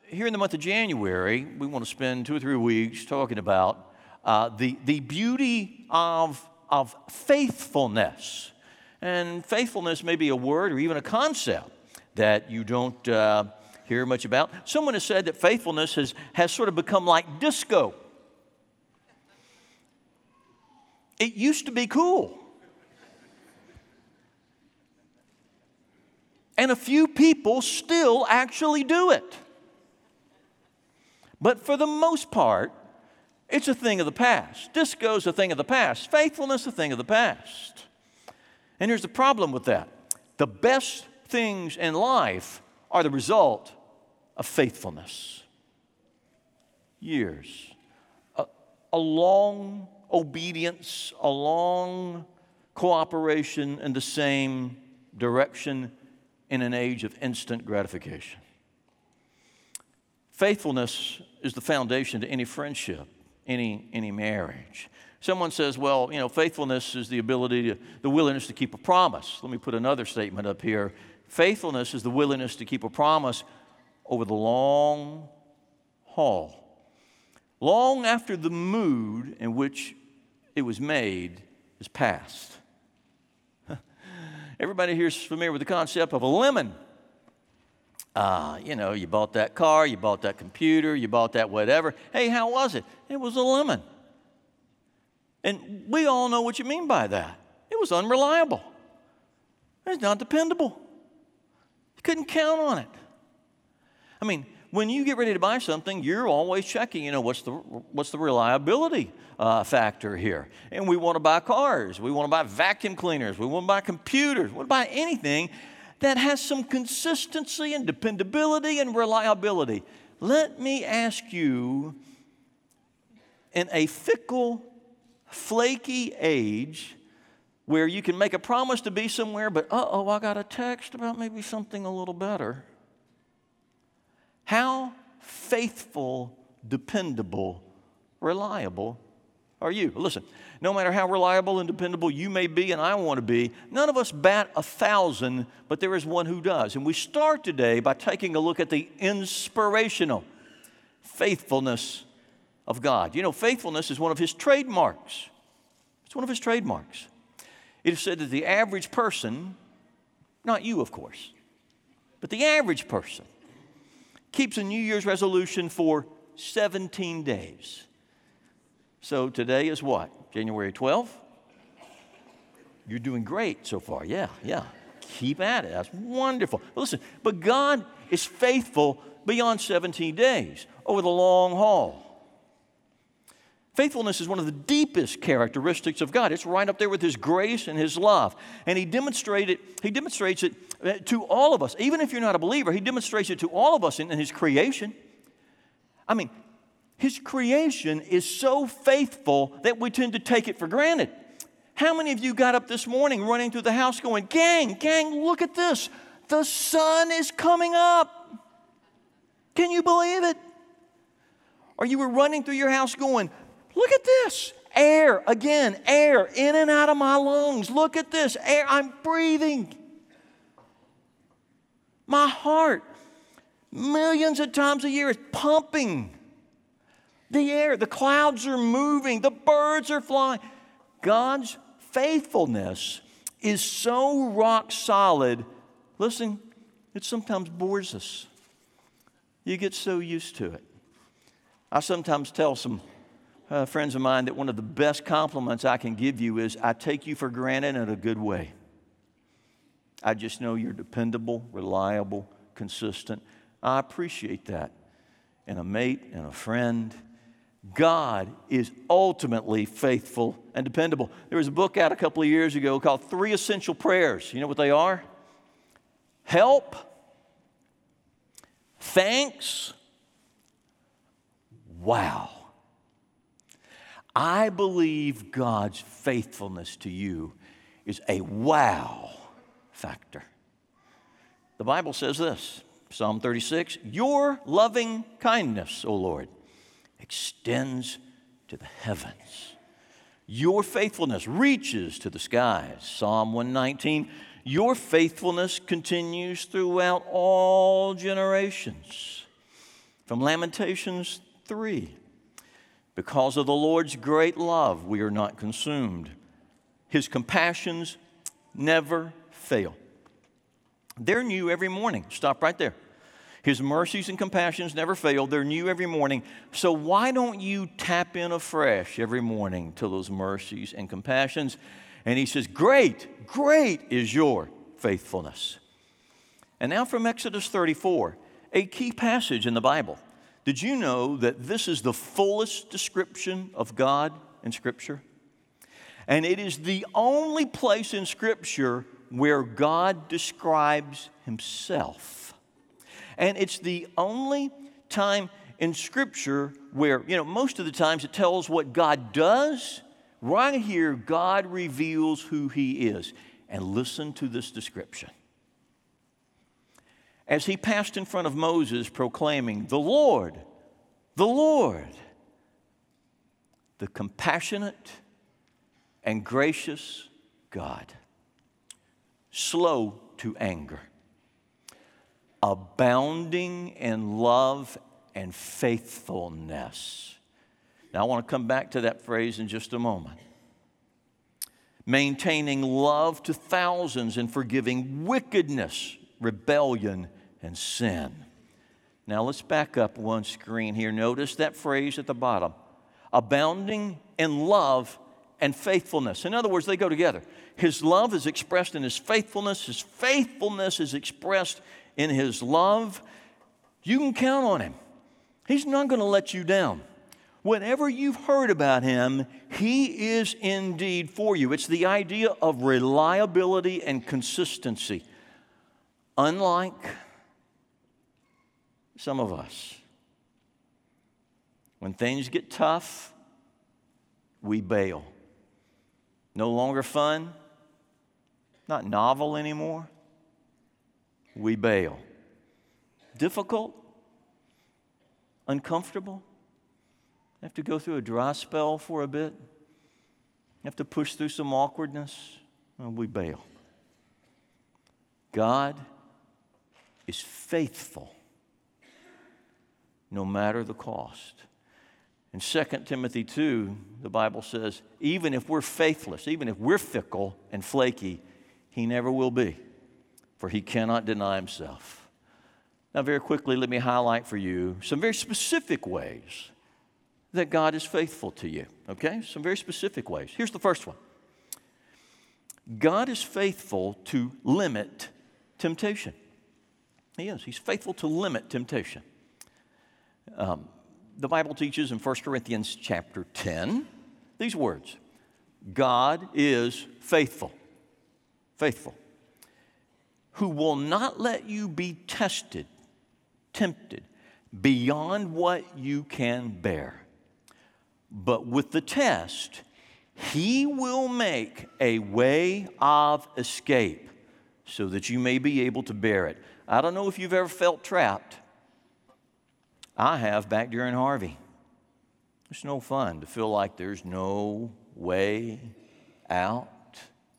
here in the month of January, we want to spend 2 or 3 weeks talking about the beauty of faithfulness. And faithfulness may be a word or even a concept that you don't hear much about. Someone has said that faithfulness has sort of become like disco. It used to be cool. And a few people still actually do it. But for the most part, it's a thing of the past. Disco's a thing of the past. Faithfulness, a thing of the past. And here's the problem with that. The best things in life are the result of faithfulness. Years. A long obedience, a long cooperation in the same direction in an age of instant gratification. Faithfulness is the foundation to any friendship, any marriage. Someone says, well, faithfulness is the willingness to keep a promise. Let me put another statement up here. Faithfulness is the willingness to keep a promise over the long haul. Long after the mood in which it was made is past. Everybody here is familiar with the concept of a lemon. You bought that car, you bought that computer, you bought that whatever. Hey, how was it? It was a lemon. And we all know what you mean by that. It was unreliable. It's not dependable. You couldn't count on it. I mean, when you get ready to buy something, you're always checking, what's the reliability factor here. And we want to buy cars. We want to buy vacuum cleaners. We want to buy computers. We want to buy anything that has some consistency and dependability and reliability. Let me ask you, in a fickle, flaky age where you can make a promise to be somewhere, but I got a text about maybe something a little better. How faithful, dependable, reliable are you? Listen, no matter how reliable and dependable you may be and I want to be, none of us bat 1,000, but there is one who does. And we start today by taking a look at the inspirational faithfulness of God. Faithfulness is one of His trademarks. It's one of His trademarks. It is said that the average person, not you of course, but the average person, keeps a New Year's resolution for 17 days. So today is what? January 12th? You're doing great so far. Yeah. Keep at it. That's wonderful. But listen, but God is faithful beyond 17 days, over the long haul. Faithfulness is one of the deepest characteristics of God. It's right up there with His grace and His love. And He demonstrates it to all of us. Even if you're not a believer, He demonstrates it to all of us in His creation. I mean, His creation is so faithful that we tend to take it for granted. How many of you got up this morning running through the house going, gang, look at this. The sun is coming up. Can you believe it? Or you were running through your house going, look at this. Air, again, air in and out of my lungs. Look at this, air, I'm breathing. My heart, millions of times a year, is pumping. The air, the clouds are moving, the birds are flying. God's faithfulness is so rock solid. Listen, it sometimes bores us. You get so used to it. I sometimes tell some friends of mine that one of the best compliments I can give you is, I take you for granted in a good way. I just know you're dependable, reliable, consistent. I appreciate that in a mate and a friend. God is ultimately faithful and dependable. There was a book out a couple of years ago called 3 Essential Prayers. You know what they are? Help, thanks, wow. I believe God's faithfulness to you is a wow factor. The Bible says this, Psalm 36, your loving kindness, O Lord, extends to the heavens. Your faithfulness reaches to the skies. Psalm 119, your faithfulness continues throughout all generations. From Lamentations 3. Because of the Lord's great love, we are not consumed. His compassions never fail. They're new every morning. Stop right there. His mercies and compassions never fail. They're new every morning. So why don't you tap in afresh every morning to those mercies and compassions? And he says, great, great is your faithfulness. And now from Exodus 34, a key passage in the Bible. Did you know that this is the fullest description of God in Scripture? And it is the only place in Scripture where God describes himself. And it's the only time in Scripture where, most of the times it tells what God does. Right here, God reveals who he is. And listen to this description. As he passed in front of Moses proclaiming, the Lord, the compassionate and gracious God, slow to anger, abounding in love and faithfulness. Now, I want to come back to that phrase in just a moment. Maintaining love to thousands and forgiving wickedness, rebellion, and sin. Now, let's back up one screen here. Notice that phrase at the bottom. Abounding in love and faithfulness. In other words, they go together. His love is expressed in his faithfulness. His faithfulness is expressed in his love. You can count on him. He's not going to let you down. Whatever you've heard about him, he is indeed for you. It's the idea of reliability and consistency. Unlike some of us, when things get tough, we bail. No longer fun, not novel anymore, we bail. Difficult, uncomfortable, have to go through a dry spell for a bit, have to push through some awkwardness, and we bail. God is faithful no matter the cost. In 2 Timothy 2, the Bible says, even if we're faithless, even if we're fickle and flaky, he never will be, for he cannot deny himself. Now, very quickly, let me highlight for you some very specific ways that God is faithful to you, okay? Some very specific ways. Here's the first one. God is faithful to limit temptation. He is. He's faithful to limit temptation. The Bible teaches in 1 Corinthians chapter 10 these words. God is faithful, who will not let you be tempted beyond what you can bear. But with the test, he will make a way of escape so that you may be able to bear it. I don't know if you've ever felt trapped. I have back during Harvey. It's no fun to feel like there's no way out.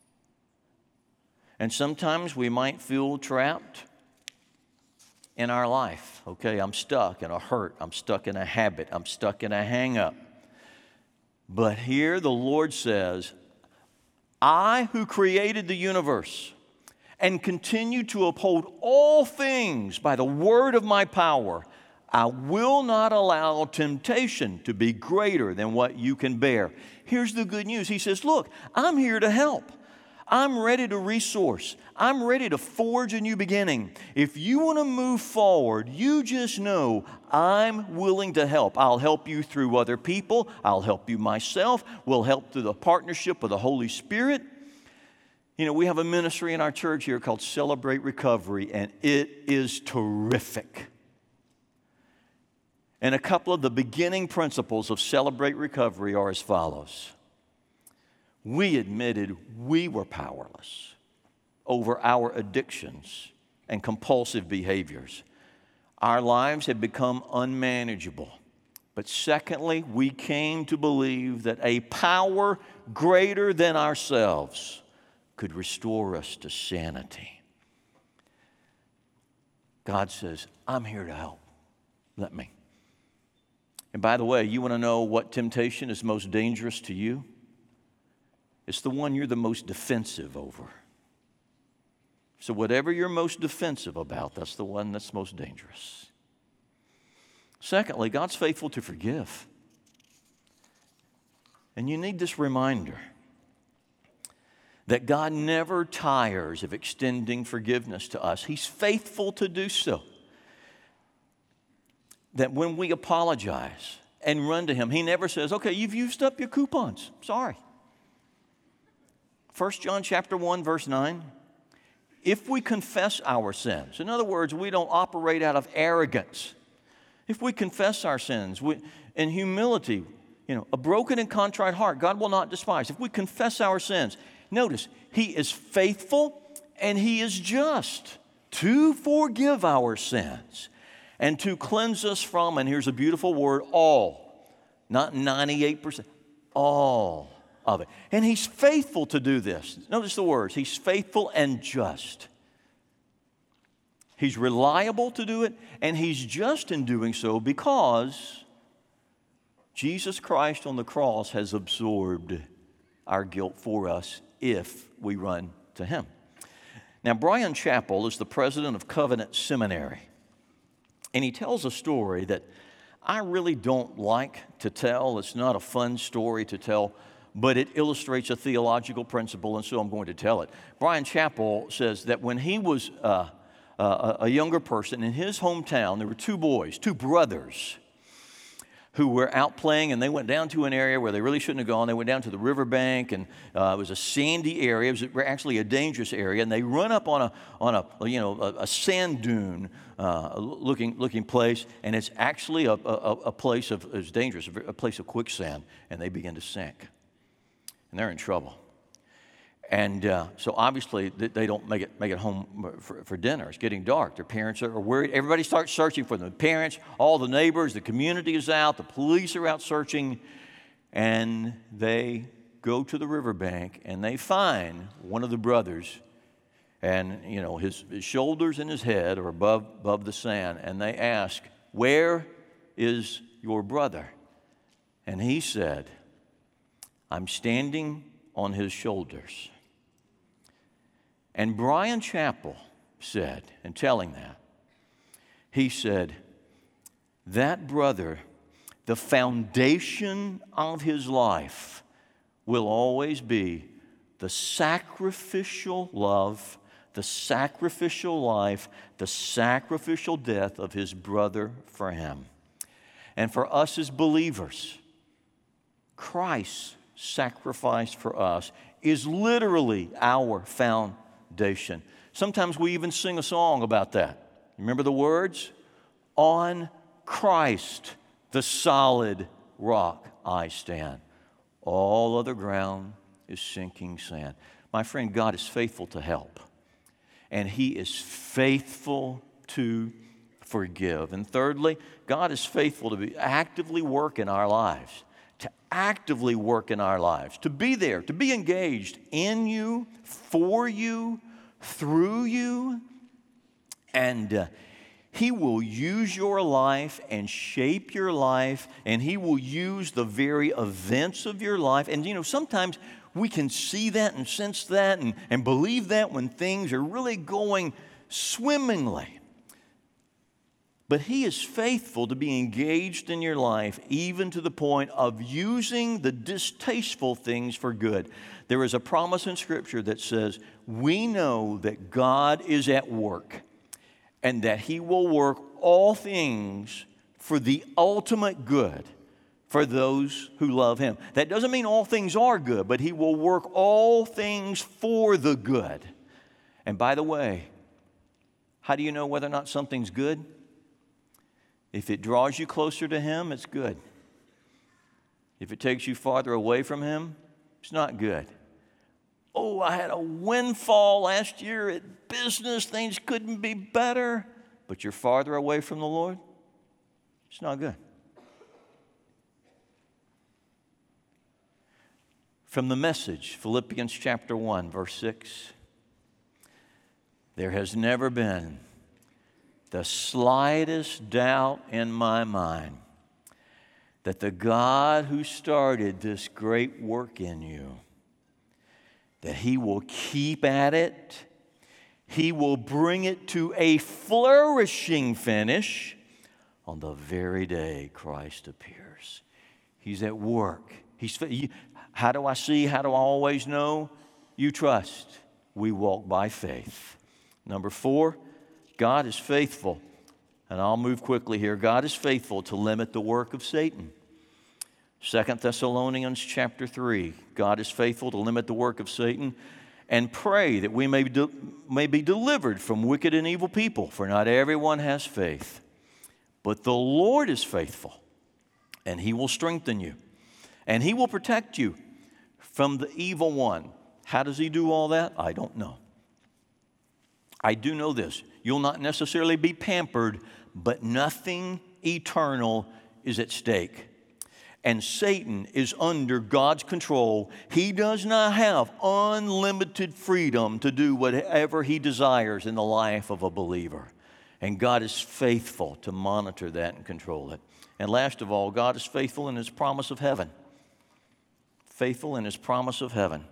And sometimes we might feel trapped in our life. Okay, I'm stuck in a hurt. I'm stuck in a habit. I'm stuck in a hang-up. But here the Lord says, I who created the universe and continue to uphold all things by the word of my power, I will not allow temptation to be greater than what you can bear. Here's the good news. He says, look, I'm here to help. I'm ready to resource. I'm ready to forge a new beginning. If you want to move forward, you just know I'm willing to help. I'll help you through other people. I'll help you myself. We'll help through the partnership of the Holy Spirit. You know, we have a ministry in our church here called Celebrate Recovery, and it is terrific. And a couple of the beginning principles of Celebrate Recovery are as follows. We admitted we were powerless over our addictions and compulsive behaviors. Our lives had become unmanageable. But secondly, we came to believe that a power greater than ourselves could restore us to sanity. God says, I'm here to help. Let me. And by the way, you want to know what temptation is most dangerous to you? It's the one you're the most defensive over. So whatever you're most defensive about, that's the one that's most dangerous. Secondly, God's faithful to forgive. And you need this reminder that God never tires of extending forgiveness to us. He's faithful to do so. That when we apologize and run to Him, He never says, okay, you've used up your coupons. Sorry. 1 John chapter 1, verse 9. If we confess our sins, in other words, we don't operate out of arrogance. If we confess our sins in humility, a broken and contrite heart, God will not despise. If we confess our sins, notice, He is faithful and He is just to forgive our sins and to cleanse us from, and here's a beautiful word, all, not 98%, all of it. And He's faithful to do this. Notice the words, He's faithful and just. He's reliable to do it, and He's just in doing so because Jesus Christ on the cross has absorbed our guilt for us if we run to Him. Now, Bryan Chapell is the president of Covenant Seminary, and he tells a story that I really don't like to tell. It's not a fun story to tell, but it illustrates a theological principle, and so I'm going to tell it. Bryan Chapell says that when he was a younger person in his hometown, there were two brothers, who were out playing, and they went down to an area where they really shouldn't have gone. They went down to the riverbank, and it was a sandy area. It was actually a dangerous area, and they run up on a sand dune looking place, and it's actually a place of, it's dangerous, a place of quicksand, and they begin to sink, and they're in trouble. And so obviously they don't make it home for dinner. It's getting dark. Their parents are worried. Everybody starts searching for them. The parents, all the neighbors, the community is out. The police are out searching. And they go to the riverbank and they find one of the brothers. And, his shoulders and his head are above the sand. And they ask, "Where is your brother?" And he said, "I'm standing on his shoulders." And Bryan Chapell said, in telling that, he said, that brother, the foundation of his life will always be the sacrificial love, the sacrificial life, the sacrificial death of his brother for him. And for us as believers, Christ's sacrifice for us is literally our foundation. Sometimes we even sing a song about that. Remember the words? On Christ, the solid rock I stand. All other ground is sinking sand. My friend, God is faithful to help. And He is faithful to forgive. And thirdly, God is faithful to actively work in our lives. To actively work in our lives. To be there, to be engaged in you, for you, through you. And He will use your life and shape your life, and He will use the very events of your life. And sometimes we can see that and sense that and believe that when things are really going swimmingly. But He is faithful to be engaged in your life, even to the point of using the distasteful things for good. There is a promise in Scripture that says, we know that God is at work and that He will work all things for the ultimate good for those who love Him. That doesn't mean all things are good, but He will work all things for the good. And by the way, how do you know whether or not something's good? If it draws you closer to Him, it's good. If it takes you farther away from Him, it's not good. Oh, I had a windfall last year at business. Things couldn't be better. But you're farther away from the Lord, it's not good. From the Message, Philippians chapter 1, verse 6. There has never been the slightest doubt in my mind that the God who started this great work in you, that He will keep at it. He will bring it to a flourishing finish on the very day Christ appears. He's at work. How do I see? How do I always know? You trust. We walk by faith. Number 4, God is faithful. And I'll move quickly here. God is faithful to limit the work of Satan. 2 Thessalonians chapter 3. God is faithful to limit the work of Satan, and pray that we may be delivered from wicked and evil people, for not everyone has faith. But the Lord is faithful, and He will strengthen you, and He will protect you from the evil one. How does He do all that? I don't know. I do know this. You'll not necessarily be pampered, but nothing eternal is at stake. And Satan is under God's control. He does not have unlimited freedom to do whatever he desires in the life of a believer. And God is faithful to monitor that and control it. And last of all, God is faithful in His promise of heaven. Faithful in His promise of heaven.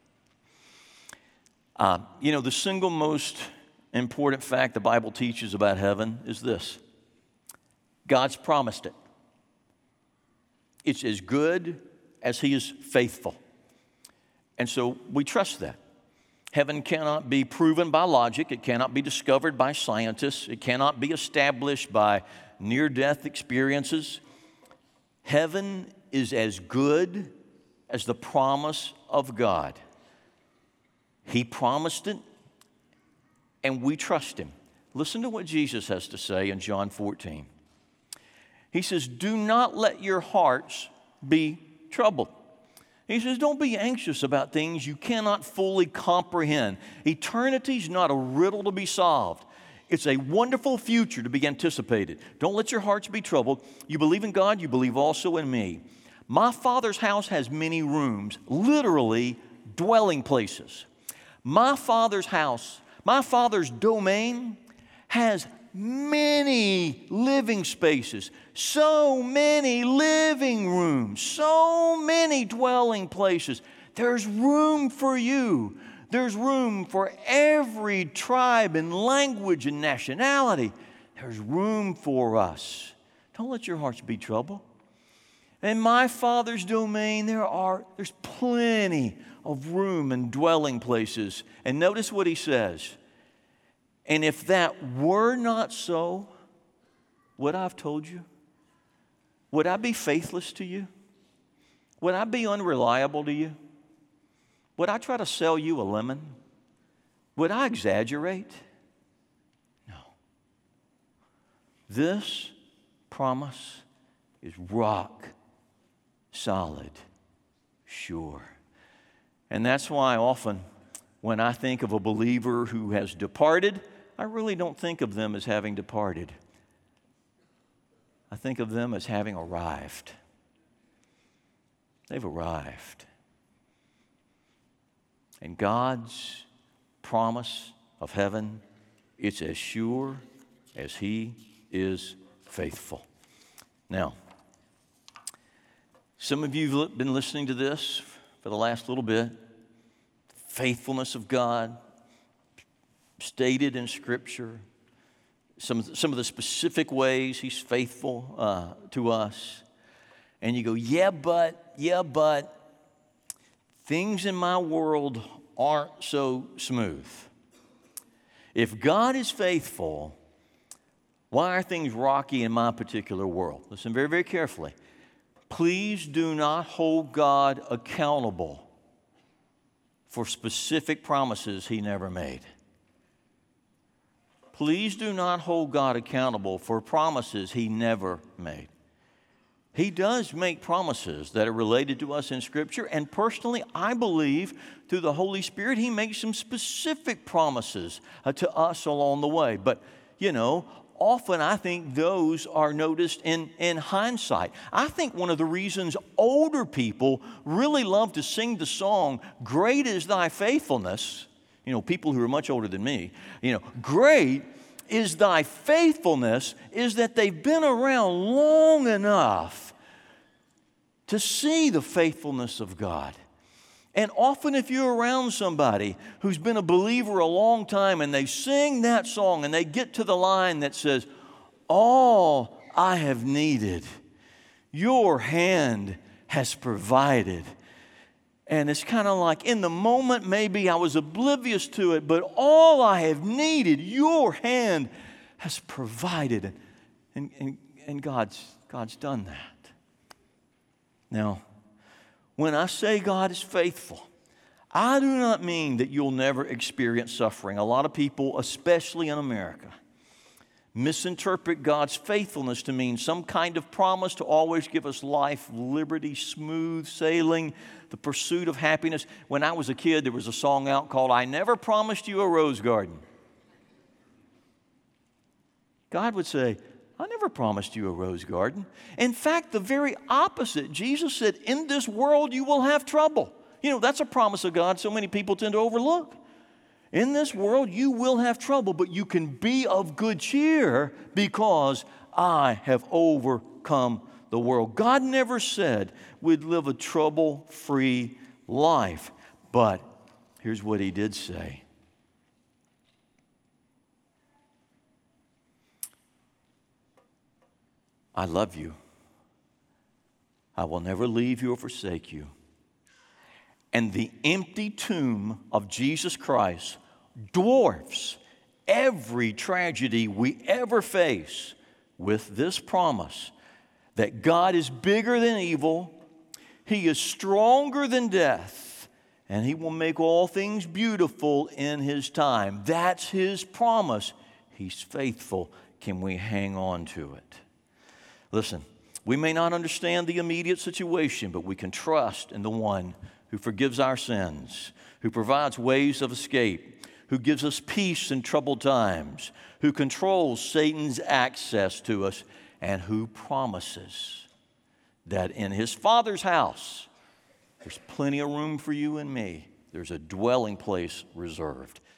The single most important fact the Bible teaches about heaven is this: God's promised it. It's as good as He is faithful. And so we trust that. Heaven cannot be proven by logic. It cannot be discovered by scientists. It cannot be established by near-death experiences. Heaven is as good as the promise of God. He promised it, and we trust Him. Listen to what Jesus has to say in John 14. He says, do not let your hearts be troubled. He says, don't be anxious about things you cannot fully comprehend. Eternity's not a riddle to be solved. It's a wonderful future to be anticipated. Don't let your hearts be troubled. You believe in God, you believe also in me. My Father's house has many rooms, literally dwelling places. My Father's house, my Father's domain has many living spaces, so many living rooms, so many dwelling places. There's room for you. There's room for every tribe and language and nationality. There's room for us. Don't let your hearts be troubled. In my Father's domain, there's plenty of room and dwelling places. And notice what He says. And if that were not so, would I have told you? Would I be faithless to you? Would I be unreliable to you? Would I try to sell you a lemon? Would I exaggerate? No. This promise is rock solid, sure. And that's why often when I think of a believer who has departed, I really don't think of them as having departed. I think of them as having arrived. They've arrived. And God's promise of heaven, it's as sure as He is faithful. Now, some of you have been listening to this for the last little bit. Faithfulness of God, stated in Scripture, some of the specific ways He's faithful to us. And you go, yeah, but things in my world aren't so smooth. If God is faithful, why are things rocky in my particular world? Listen very, very carefully. Please do not hold God accountable for specific promises He never made. Please do not hold God accountable for promises He never made. He does make promises that are related to us in Scripture, and personally, I believe through the Holy Spirit, He makes some specific promises to us along the way. But, often I think those are noticed in hindsight. I think one of the reasons older people really love to sing the song, "Great is Thy Faithfulness," people who are much older than me, great is Thy faithfulness, is that they've been around long enough to see the faithfulness of God. And often if you're around somebody who's been a believer a long time and they sing that song and they get to the line that says, all I have needed, your hand has provided. And it's kind of like in the moment maybe I was oblivious to it, but all I have needed, your hand has provided. And God's done that. Now, when I say God is faithful, I do not mean that you'll never experience suffering. A lot of people, especially in America, misinterpret God's faithfulness to mean some kind of promise to always give us life, liberty, smooth sailing, the pursuit of happiness. When I was a kid, there was a song out called, I Never Promised You a Rose Garden. God would say, I never promised you a rose garden. In fact, the very opposite. Jesus said, in this world you will have trouble. You know, that's a promise of God so many people tend to overlook. In this world you will have trouble, but you can be of good cheer because I have overcome the world. God never said we'd live a trouble-free life. But here's what He did say. I love you. I will never leave you or forsake you. And the empty tomb of Jesus Christ dwarfs every tragedy we ever face with this promise that God is bigger than evil, He is stronger than death, and He will make all things beautiful in His time. That's His promise. He's faithful. Can we hang on to it? Listen, we may not understand the immediate situation, but we can trust in the one who forgives our sins, who provides ways of escape, who gives us peace in troubled times, who controls Satan's access to us, and who promises that in His Father's house, there's plenty of room for you and me. There's a dwelling place reserved.